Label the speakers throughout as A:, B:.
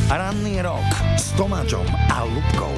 A: Ranný rok s Tomáčom a Ľubkou.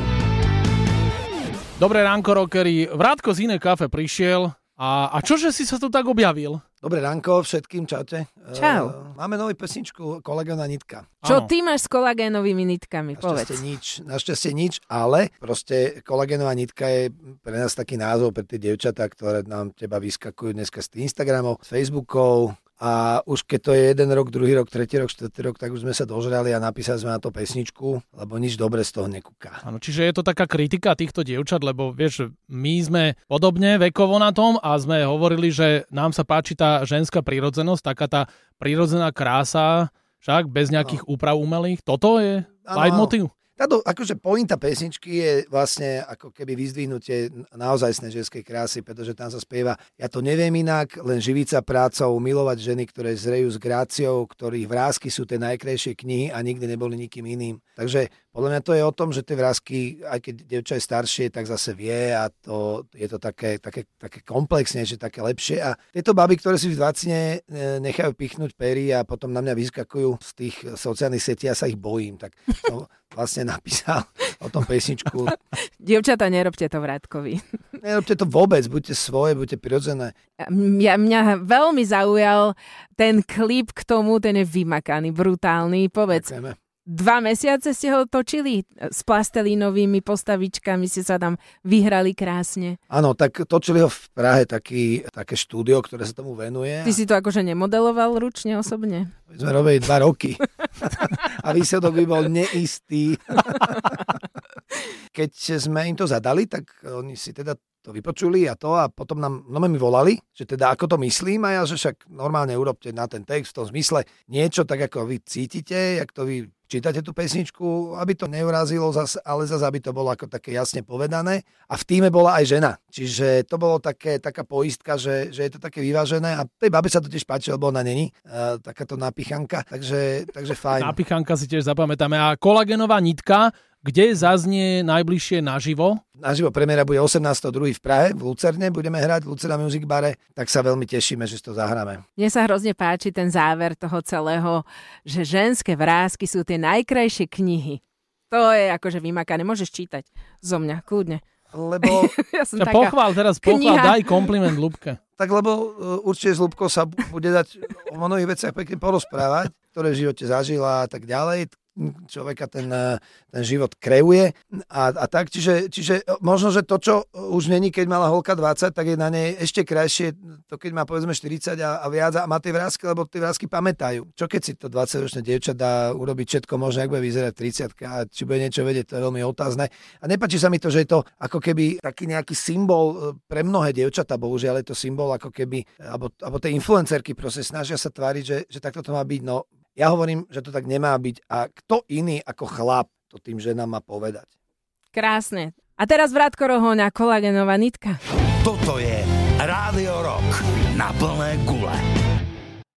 B: Dobré ránko, rockeri. Vrátko z Iné kafe prišiel. A čože si sa tu tak objavil?
C: Dobré ránko všetkým, čaute.
D: Čau.
C: Máme novú pesničku Kolagénová nitka.
D: Čo
B: Áno.
D: ty máš s kolagénovými nitkami, povedz.
C: Našťastie nič, ale proste kolagénová nitka je pre nás taký názov pre tie dievčatá, ktoré nám teba vyskakujú dneska z Instagramov, z Facebookov. A už keď to je jeden rok, druhý rok, tretí rok, štvrtý rok, tak už sme sa dožrali a napísali sme na to pesničku, lebo nič dobre z toho nekúka.
B: Áno, čiže je to taká kritika týchto dievčat, lebo vieš, my sme podobne vekovo na tom a sme hovorili, že nám sa páči tá ženská prírodzenosť, taká tá prírodzená krása, však bez nejakých úprav umelých. Toto je leitmotiv?
C: Táto, akože pointa pesničky je vlastne ako keby vyzdvihnutie naozajstnej ženskej krásy, pretože tam sa spieva: ja to neviem inak, len živiť sa prácou, milovať ženy, ktoré zrejú s gráciou, ktorých vrásky sú tie najkrajšie knihy a nikdy neboli nikým iným. Takže podľa mňa to je o tom, že tie vrásky, aj keď dievča je staršie, tak zase vie a to je to také komplexnejšie, také lepšie. A tieto baby, ktoré si v 20 nechajú pichnúť pery a potom na mňa vyskakujú z tých sociálnych sietí, ja sa ich bojím. Tak to vlastne napísal o tom pesničku.
D: Dievčatá, nerobte to Vrátkovi.
C: Nerobte to vôbec, buďte svoje, buďte prirodzené.
D: Mňa veľmi zaujal ten klip k tomu, ten je vymakaný, brutálny. Povedz,
C: Ďakujeme.
D: 2 mesiace ste ho točili s plastelínovými postavičkami, ste sa tam vyhrali krásne.
C: Áno, tak točili ho v Prahe také štúdio, ktoré sa tomu venuje.
D: Ty si to akože nemodeloval ručne osobne?
C: My sme robili 2 roky. A výsledok by bol neistý. Keď sme im to zadali, tak oni si teda to vypočuli a potom nám mi volali, že teda ako to myslím, a ja, že však normálne urobte na ten text v tom zmysle niečo tak, ako vy cítite, jak to vy čítate tú pesničku, aby to neurazilo, ale zase aby to bolo ako také jasne povedané. A v tíme bola aj žena. Čiže to bolo taká poistka, že je to také vyvážené a tej babe sa to tiež páči, lebo ona není takáto napichanka, takže fajn.
B: Napichanka si tiež zapamätáme. A kolagénová nitka, kde zaznie najbližšie naživo?
C: Naživo premiéra bude 18.2. v Prahe, v Lucerne, budeme hrať v Lucerna Music Bare, tak sa veľmi tešíme, že si to zahráme.
D: Mne sa hrozne páči ten záver toho celého, že ženské vrásky sú tie najkrajšie knihy. To je akože vymakané, môžeš čítať zo mňa, kľudne.
C: Lebo...
D: Ja som
B: Pochvál, daj kompliment Ľubke.
C: Tak lebo určite s Ľubkou sa bude dať o mnohých veciach pekne porozprávať, ktoré v živote zažila a tak ďalej. Človeka ten život kreuje a tak, čiže možno, že to, čo už není, keď mala holka 20, tak je na nej ešte krajšie to, keď má povedzme 40 a viac a má tie vrásky, lebo tie vrásky pamätajú. Čo keď si to 20-ročné dievča dá urobiť všetko možno, ak bude vyzerať 30 a či bude niečo vedieť, to je veľmi otázne. A nepáči sa mi to, že je to ako keby taký nejaký symbol pre mnohé dievčatá, bohužiaľ je to symbol ako keby, alebo tie influencerky proste snažia sa tváriť, že takto to má byť, no. Ja hovorím, že to tak nemá byť a kto iný ako chlap to tým ženám má povedať.
D: Krásne. A teraz Vrátko Rohoňa, kolagénová nitka.
A: Toto je Rádio Rock na plné gule.